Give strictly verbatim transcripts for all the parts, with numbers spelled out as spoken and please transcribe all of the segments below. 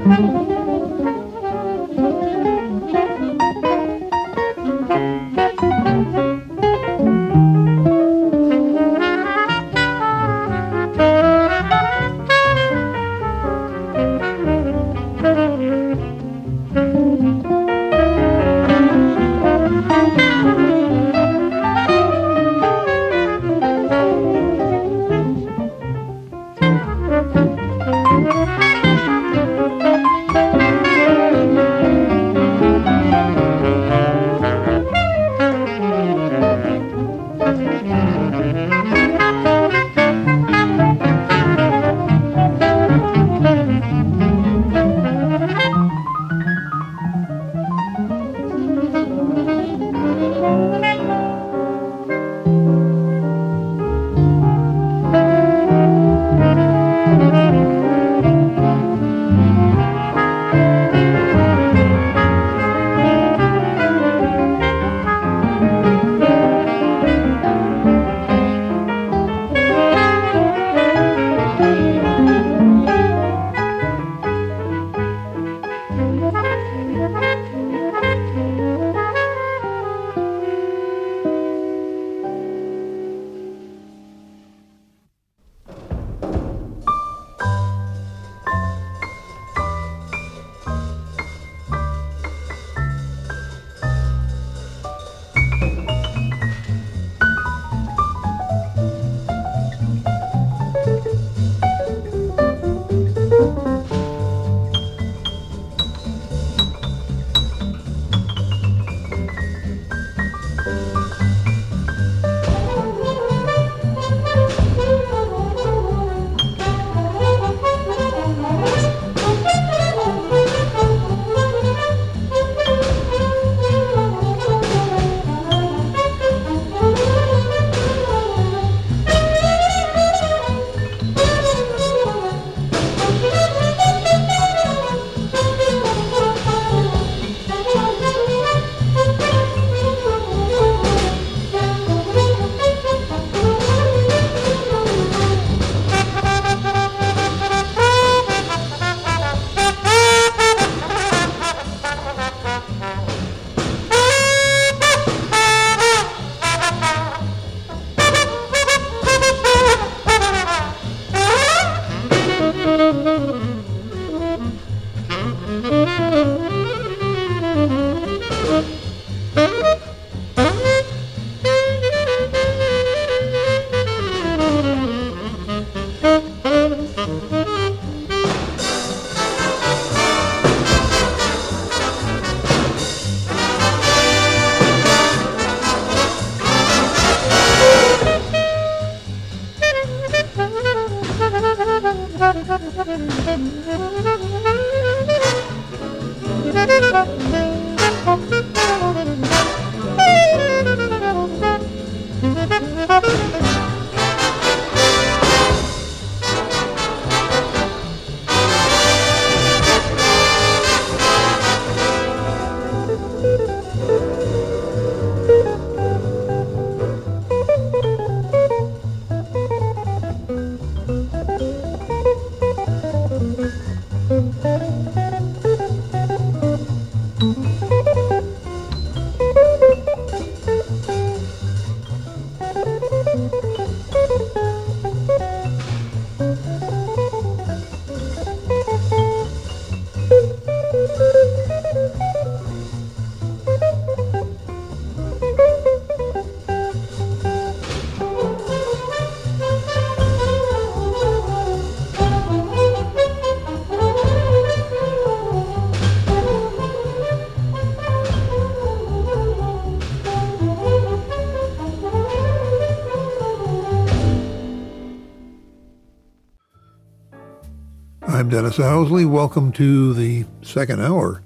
I'm Dennis Owsley. Welcome to the second hour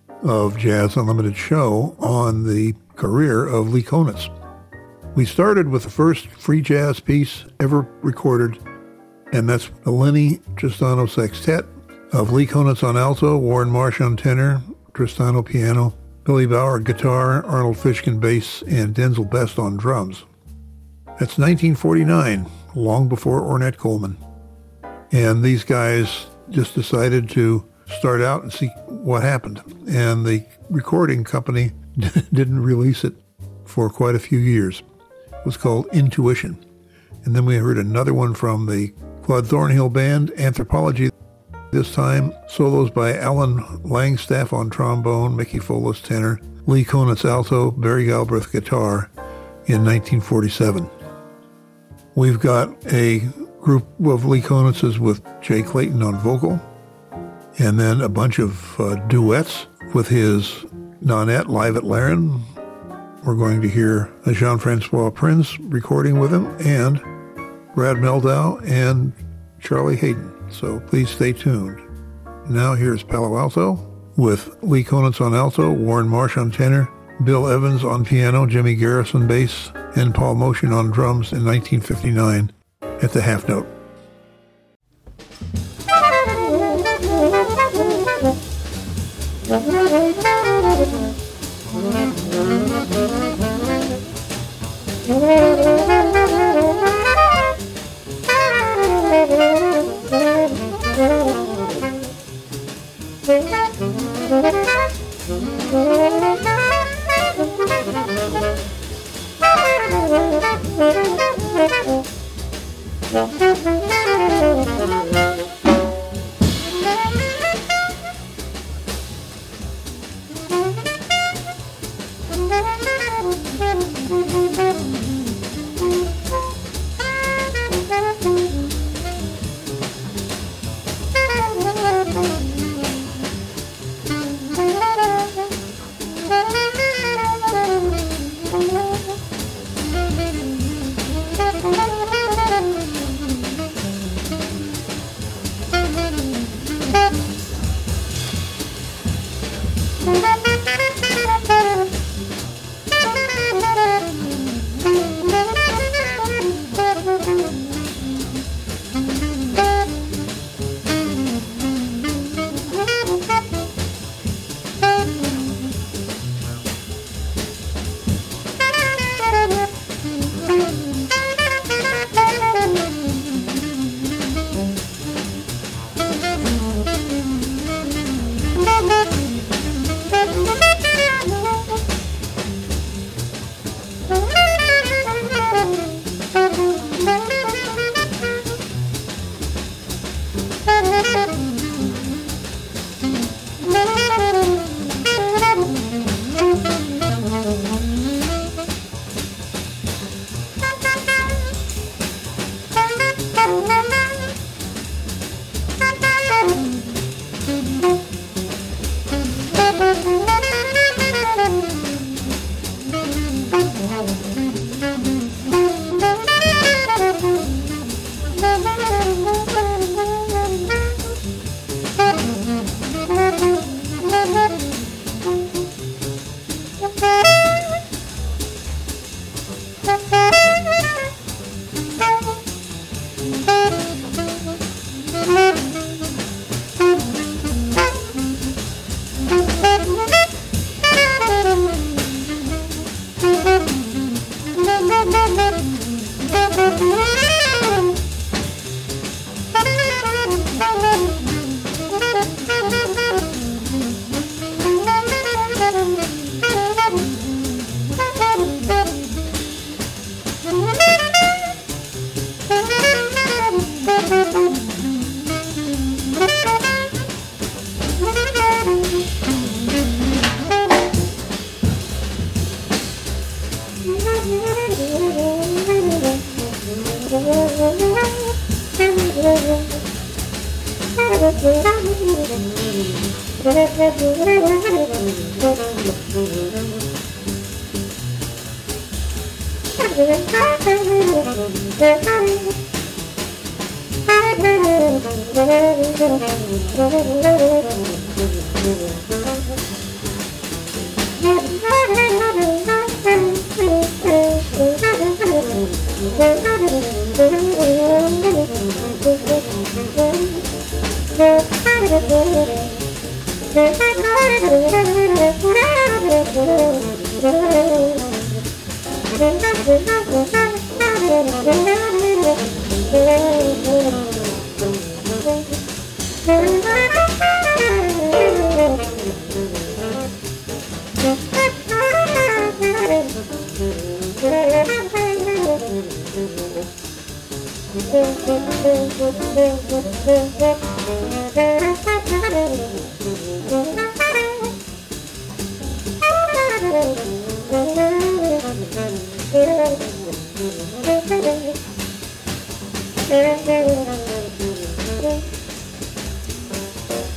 of Jazz Unlimited show on the career of Lee Konitz. We started with the first free jazz piece ever recorded, and that's the Lenny Tristano Sextet of Lee Konitz on alto, Warren Marsh on tenor, Tristano piano, Billy Bauer guitar, Arnold Fishkin bass, and Denzel Best on drums. That's nineteen forty-nine, long before Ornette Coleman. And these guys just decided to start out and see what happened. And the recording company didn't release it for quite a few years. It was called Intuition. And then we heard another one from the Claude Thornhill Band, Anthropology. This time, solos by Alan Langstaff on trombone, Mickey Folas tenor, Lee Konitz alto, Barry Galbraith guitar in nineteen forty-seven. We've got a group of Lee Konitz's with Jay Clayton on vocal, and then a bunch of uh, duets with his nonette live at Laren. We're going to hear a Jean-Francois Prince recording with him, and Brad Meldau and Charlie Hayden. So please stay tuned. Now here's Palo Alto with Lee Konitz on alto, Warren Marsh on tenor, Bill Evans on piano, Jimmy Garrison bass, and Paul Motion on drums in nineteen fifty-nine at the half note. Thank you.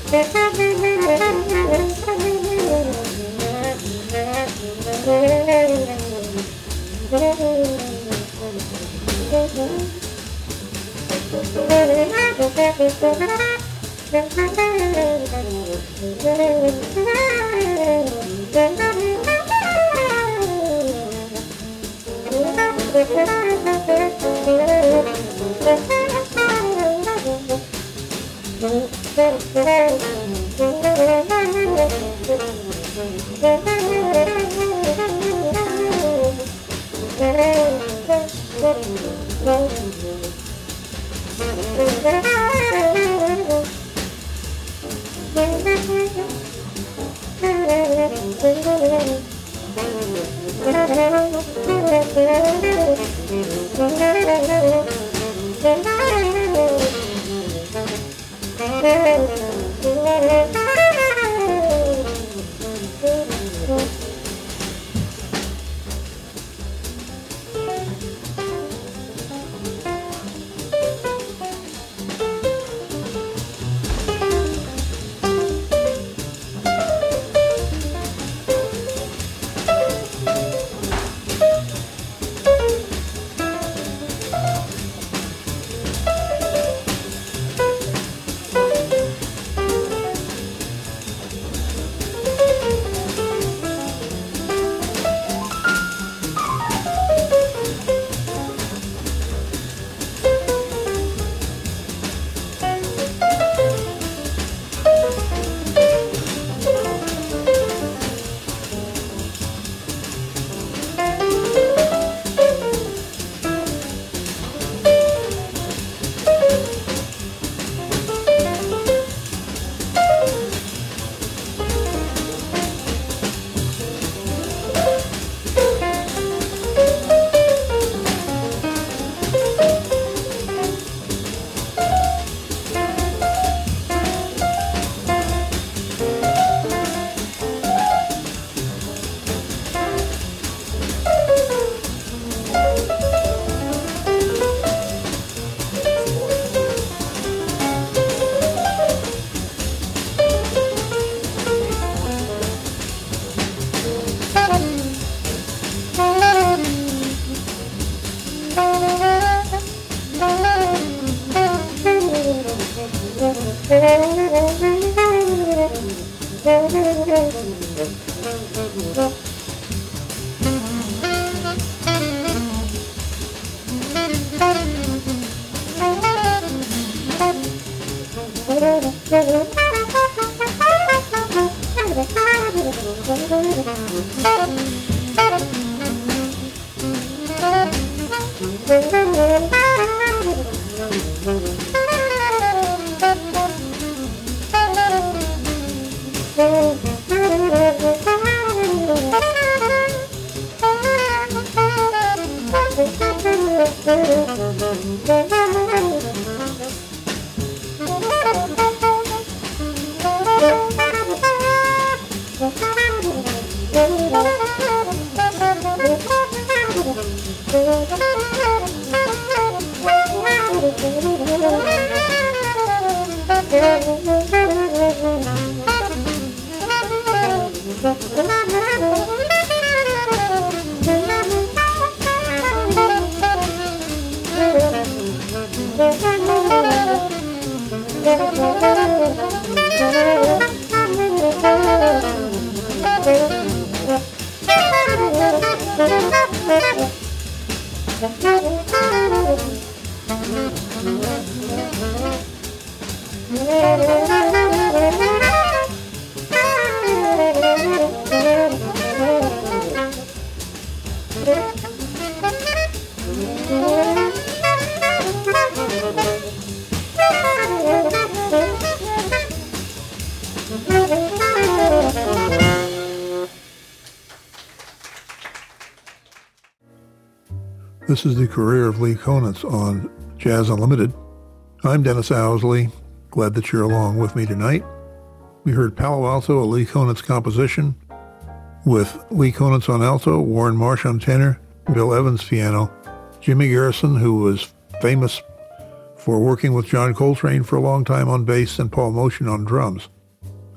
This is the career of Lee Konitz on Jazz Unlimited. I'm Dennis Owsley. Glad that you're along with me tonight. We heard Palo Alto, a Lee Konitz composition, with Lee Konitz on alto, Warren Marsh on tenor, Bill Evans piano, Jimmy Garrison, who was famous for working with John Coltrane for a long time on bass, and Paul Motian on drums.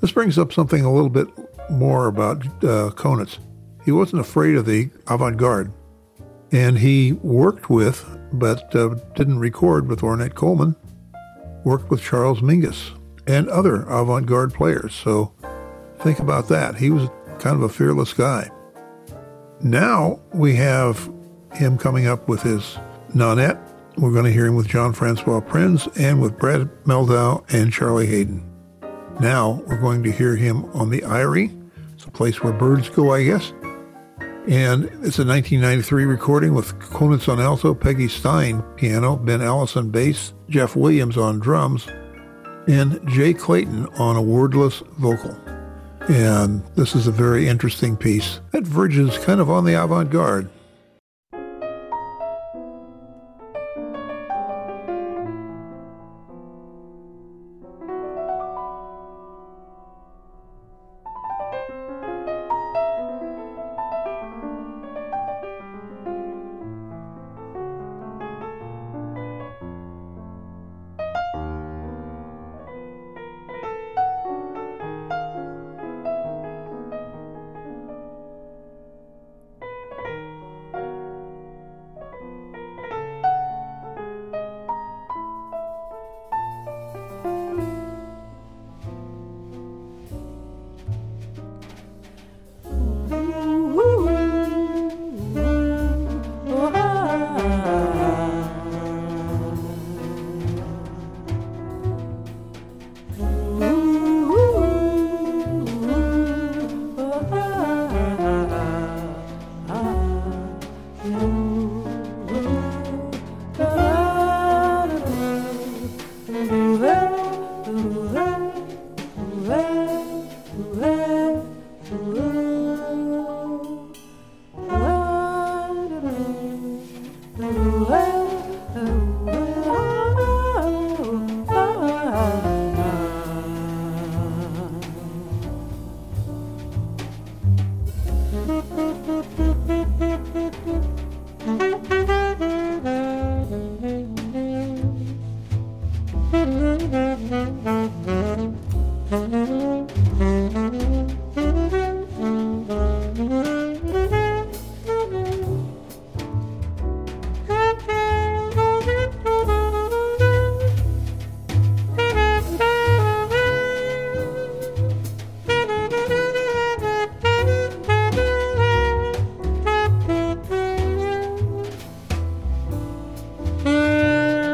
This brings up something a little bit more about uh, Konitz. He wasn't afraid of the avant-garde, and he worked with, but uh, didn't record with Ornette Coleman, worked with Charles Mingus and other avant-garde players. So think about that. He was kind of a fearless guy. Now we have him coming up with his nonette. We're going to hear him with Jean-Francois Prinz and with Brad Mehldau and Charlie Haydn. Now we're going to hear him on the Eyrie. It's a place where birds go, I guess. And it's a nineteen ninety-three recording with Konitz on alto, Peggy Stein piano, Ben Allison bass, Jeff Williams on drums, and Jay Clayton on a wordless vocal. And this is a very interesting piece that verges kind of on the avant-garde.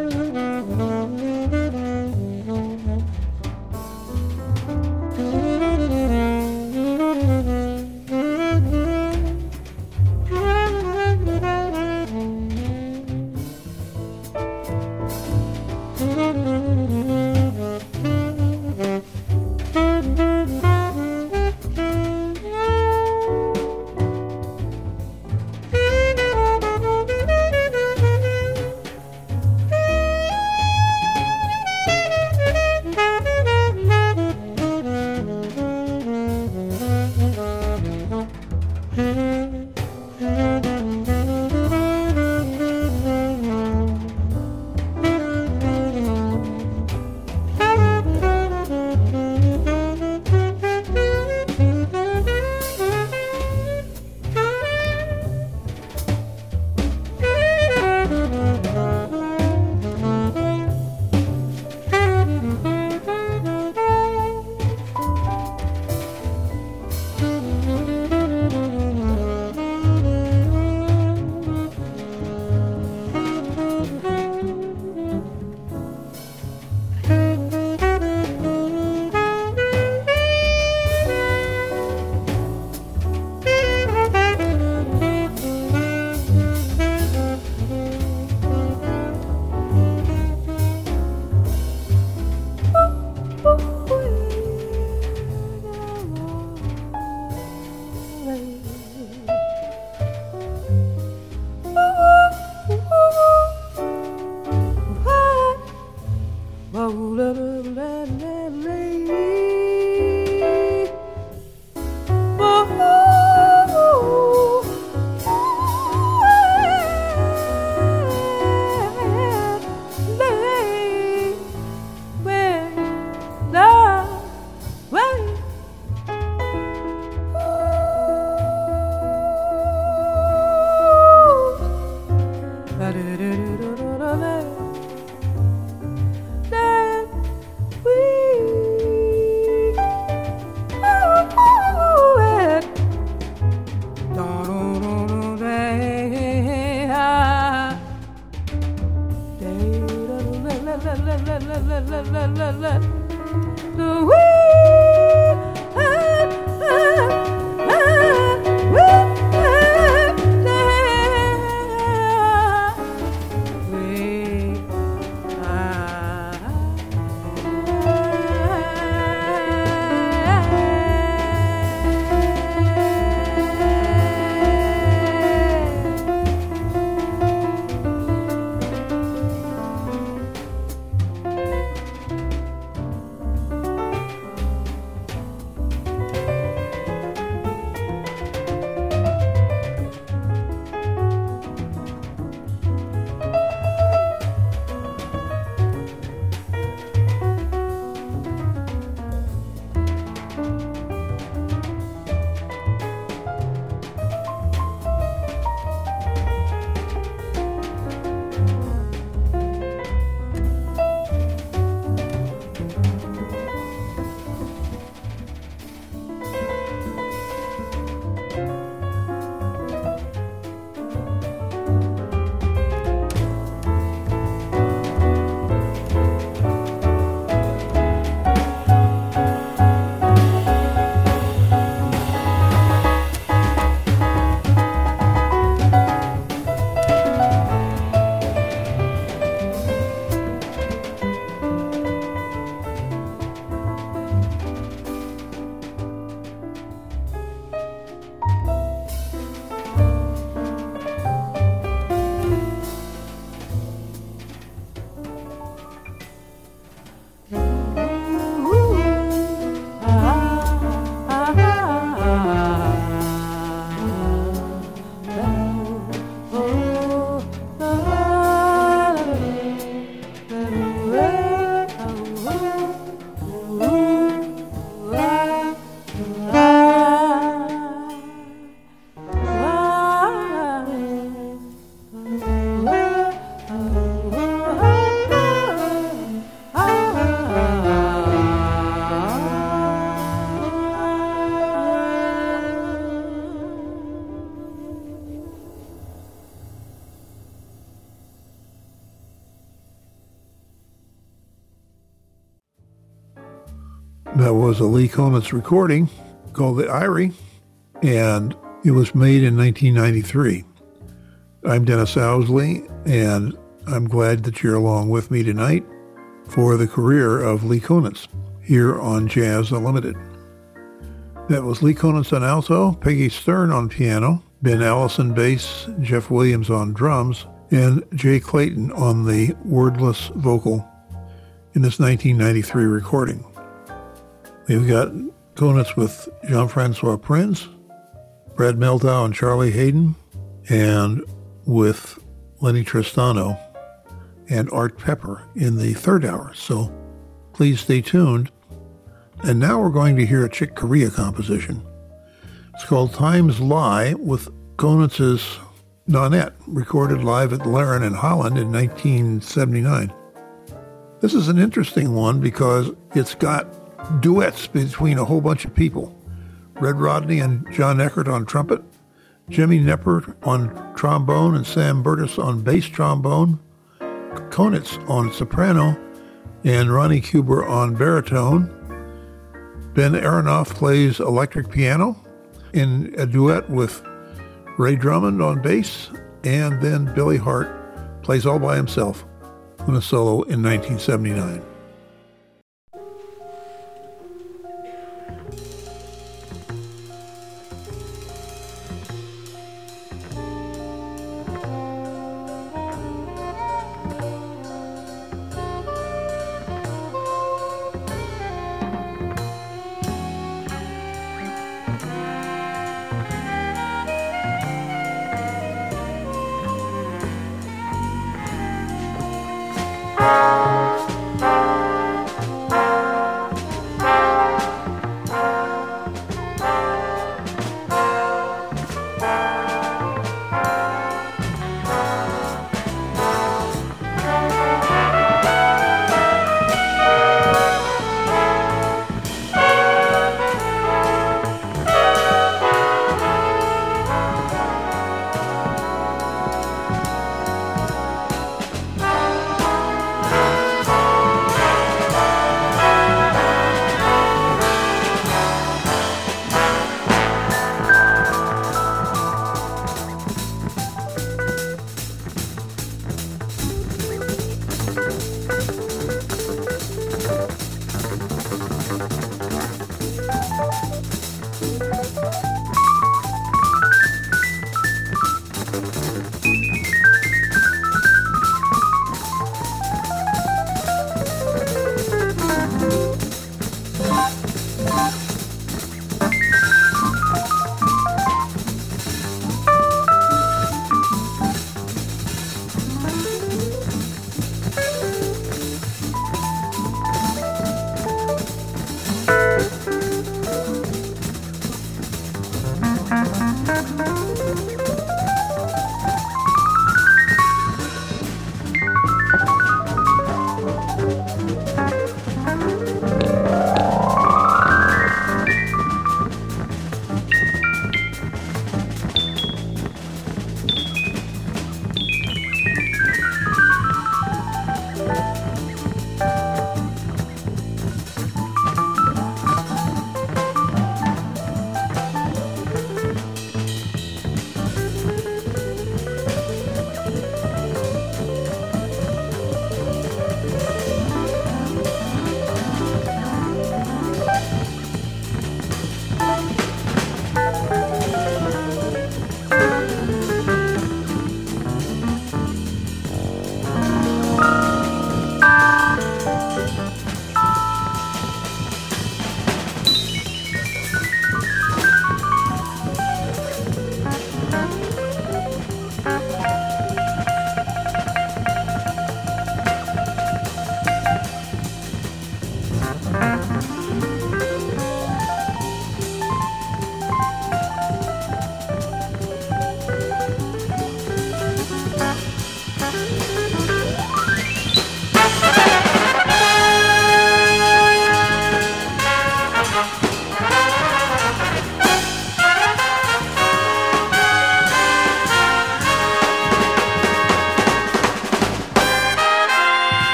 Thank you. That was a Lee Konitz recording called The Eyrie, and it was made in nineteen ninety-three. I'm Dennis Owsley, and I'm glad that you're along with me tonight for the career of Lee Konitz here on Jazz Unlimited. That was Lee Konitz on alto, Peggy Stern on piano, Ben Allison bass, Jeff Williams on drums, and Jay Clayton on the wordless vocal in this nineteen ninety-three recording. We've got Konitz with Jean-Francois Prince, Brad Mehldau and Charlie Haydn, and with Lenny Tristano and Art Pepper in the third hour. So please stay tuned. And now we're going to hear a Chick Corea composition. It's called Times Lie with Konitz's Nonet, recorded live at Laren in Holland in nineteen seventy-nine. This is an interesting one because it's got duets between a whole bunch of people. Red Rodney and John Eckert on trumpet, Jimmy Neppert on trombone and Sam Burtis on bass trombone, Konitz on soprano, and Ronnie Kuber on baritone. Ben Aronoff plays electric piano in a duet with Ray Drummond on bass, and then Billy Hart plays all by himself on a solo in nineteen seventy-nine. Thank you.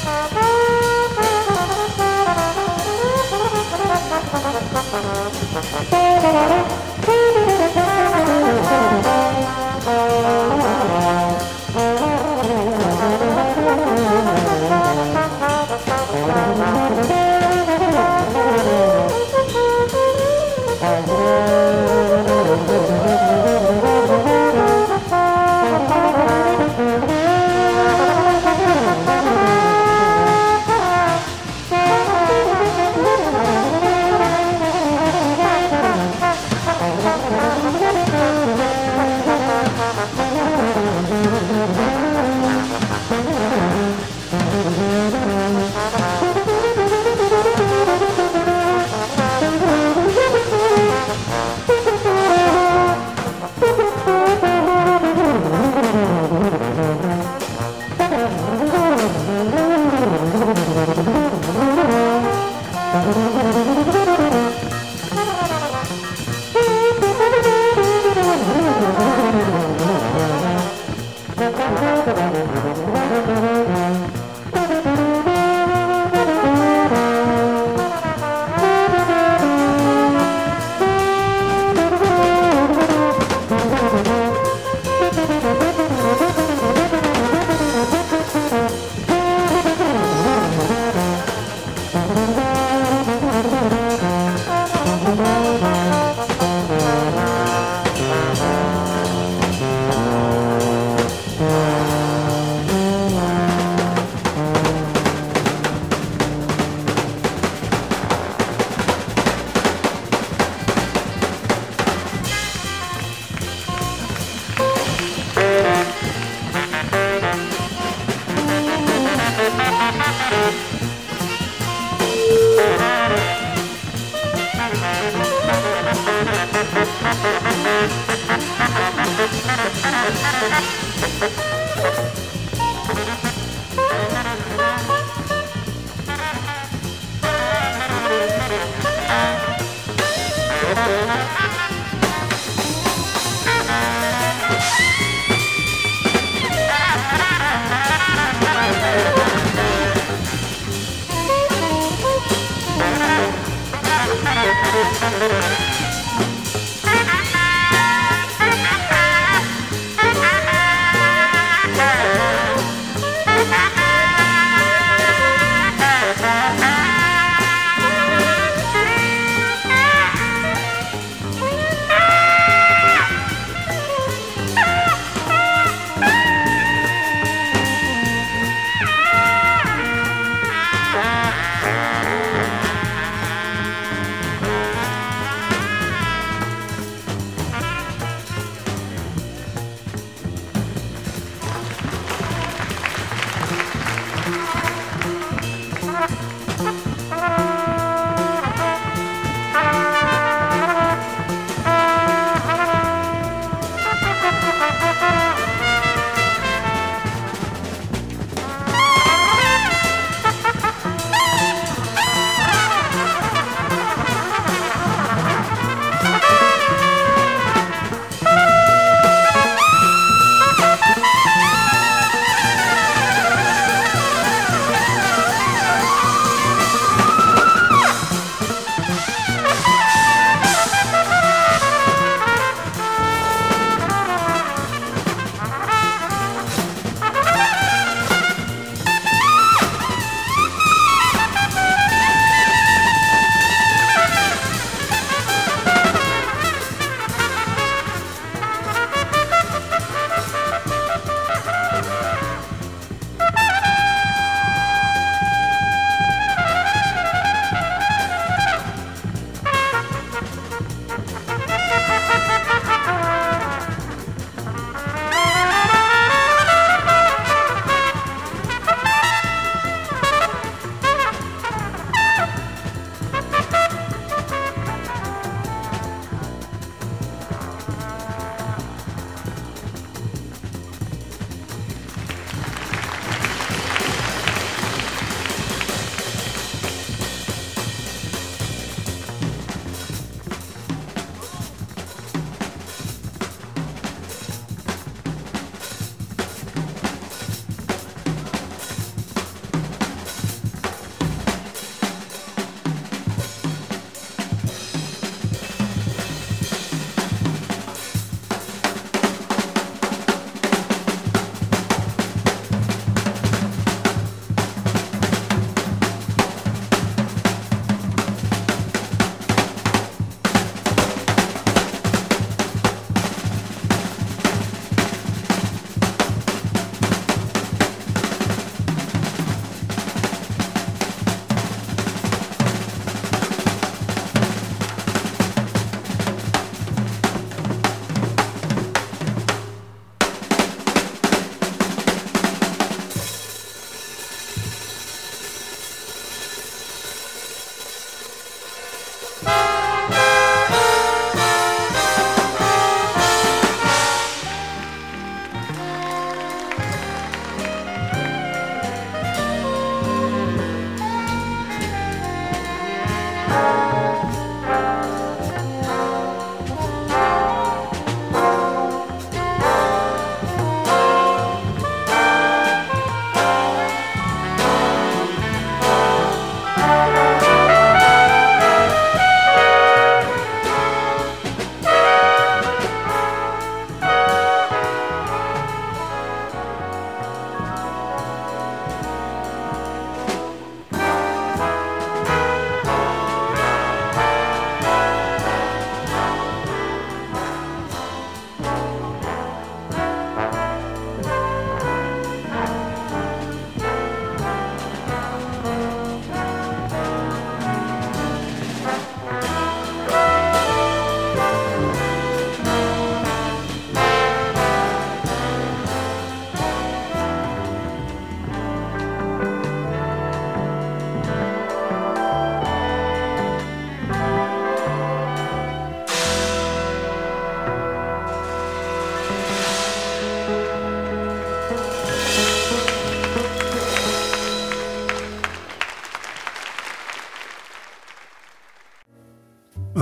Thank you.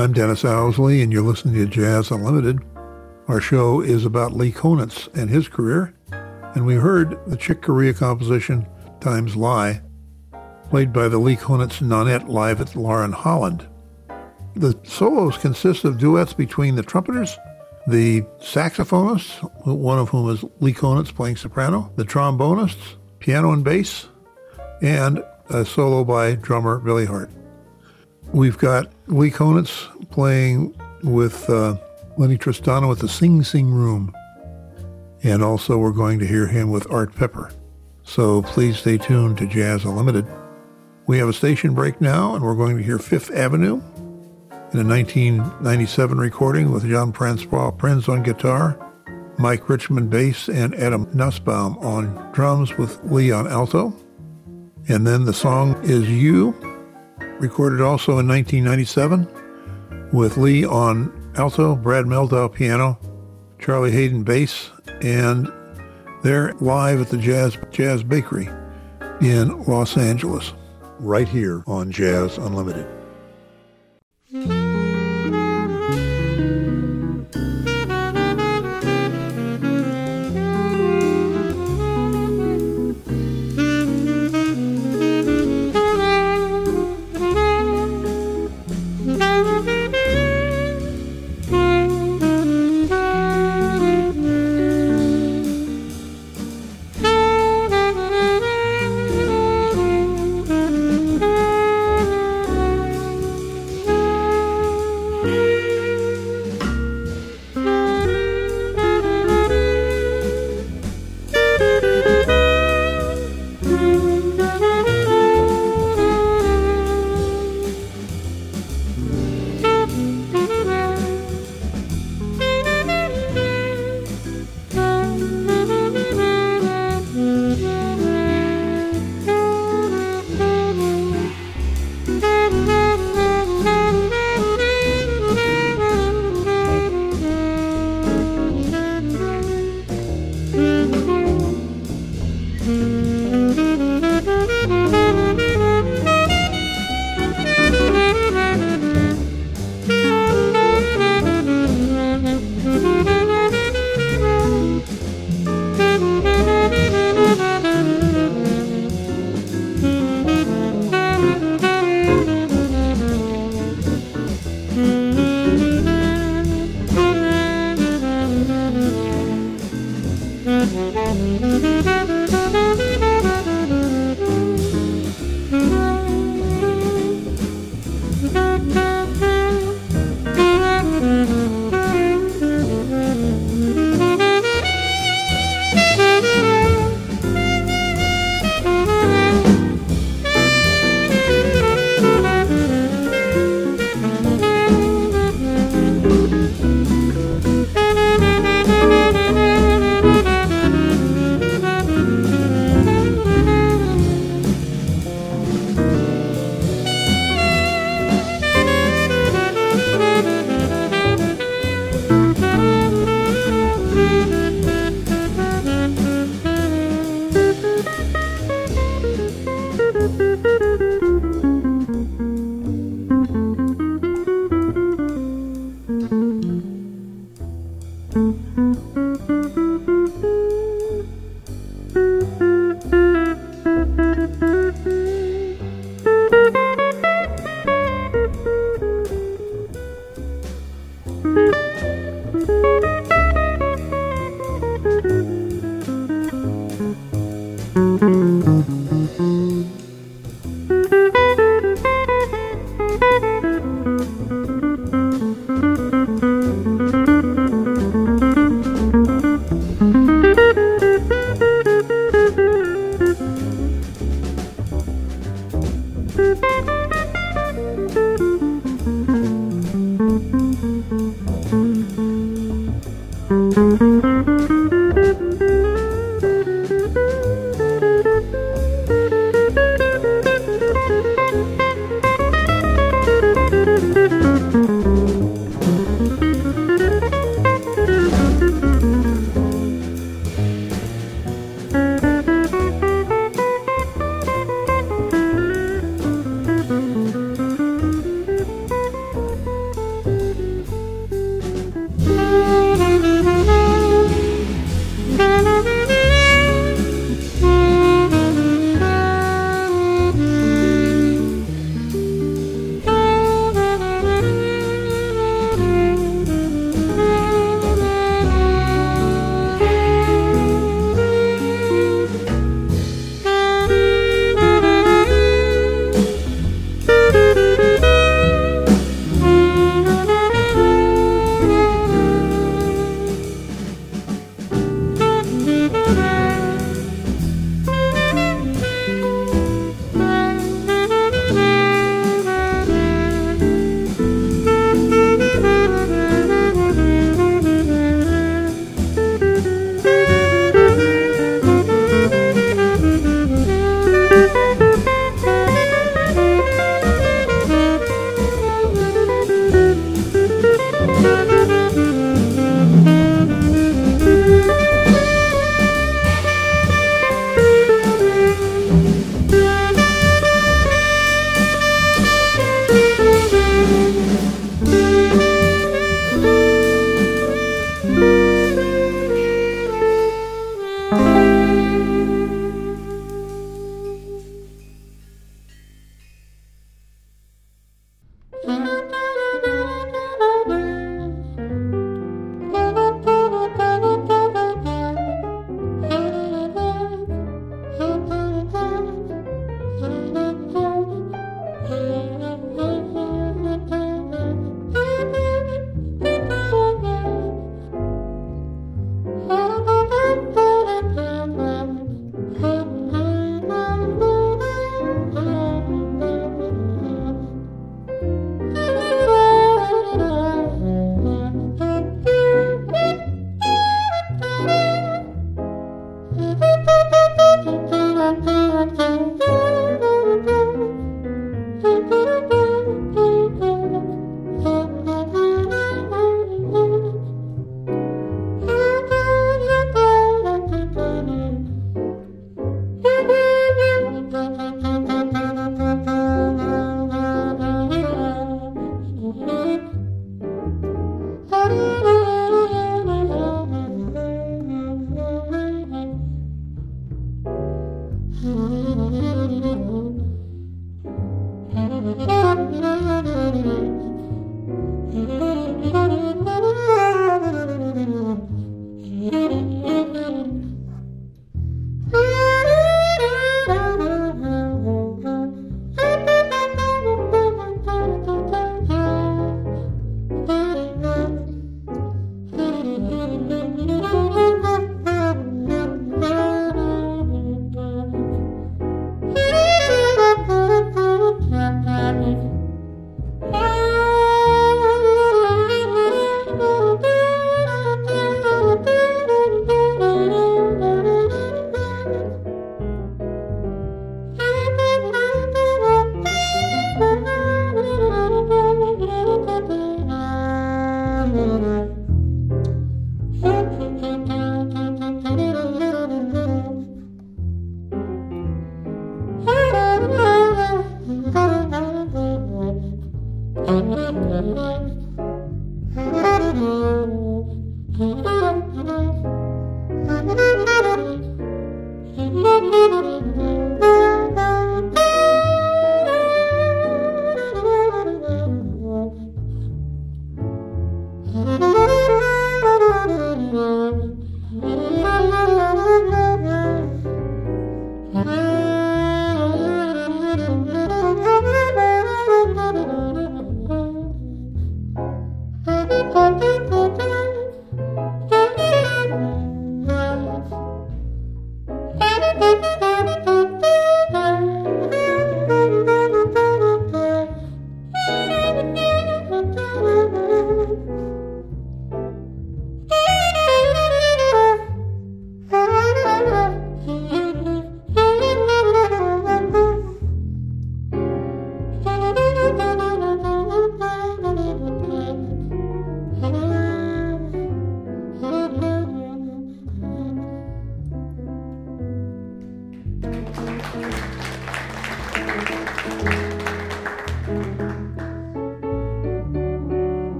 I'm Dennis Owsley, and you're listening to Jazz Unlimited. Our show is about Lee Konitz and his career, and we heard the Chick Corea composition, Times Lie, played by the Lee Konitz Nonette live at Lauren Holland. The solos consist of duets between the trumpeters, the saxophonists, one of whom is Lee Konitz playing soprano, the trombonists, piano and bass, and a solo by drummer Billy Hart. We've got Lee Konitz playing with uh, Lenny Tristano at the Sing Sing Room. And also we're going to hear him with Art Pepper. So please stay tuned to Jazz Unlimited. We have a station break now, and we're going to hear Fifth Avenue in a nineteen ninety-seven recording with John Francois Prinz on guitar, Mike Richmond bass, and Adam Nussbaum on drums with Lee on alto. And then the song is You, recorded also in nineteen ninety-seven with Lee on alto, Brad Meldow piano, Charlie Hayden bass, and they're live at the Jazz Jazz Bakery in Los Angeles, right here on Jazz Unlimited.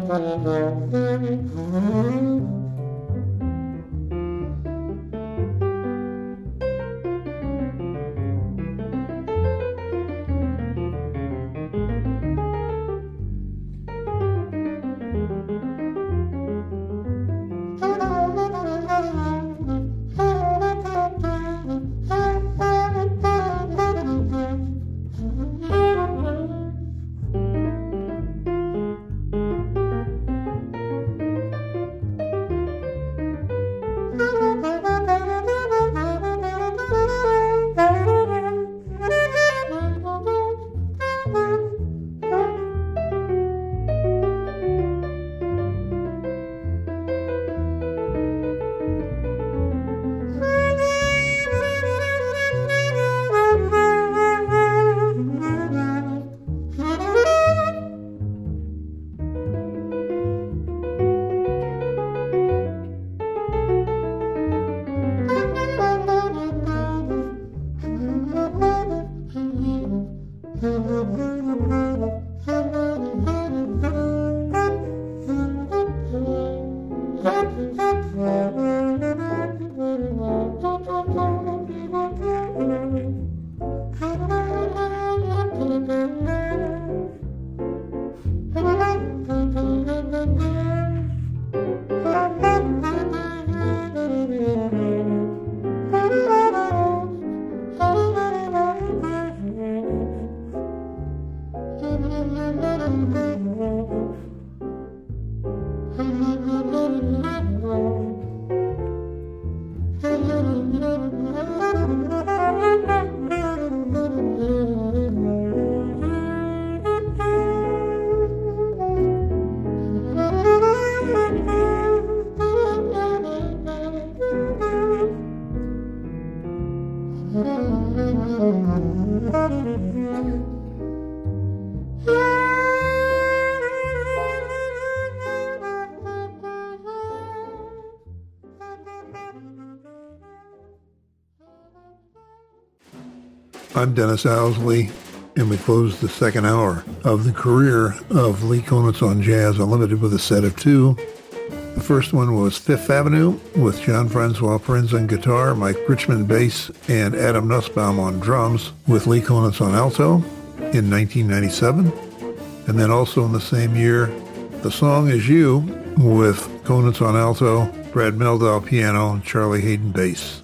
I'm Dennis Owsley, and we close the second hour of the career of Lee Konitz on Jazz Unlimited with a set of two. The first one was Fifth Avenue with John Francois Prinz on guitar, Mike Richmond bass, and Adam Nussbaum on drums with Lee Konitz on alto in nineteen ninety-seven. And then also in the same year, The Song Is You with Konitz on alto, Brad Mehldau piano, and Charlie Hayden bass,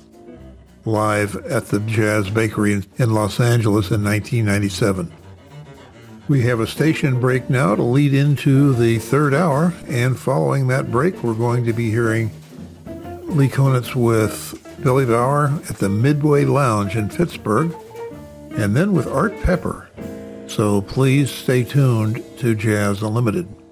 live at the Jazz Bakery in Los Angeles in nineteen ninety-seven. We have a station break now to lead into the third hour, and following that break, we're going to be hearing Lee Konitz with Billy Bauer at the Midway Lounge in Pittsburgh, and then with Art Pepper. So please stay tuned to Jazz Unlimited.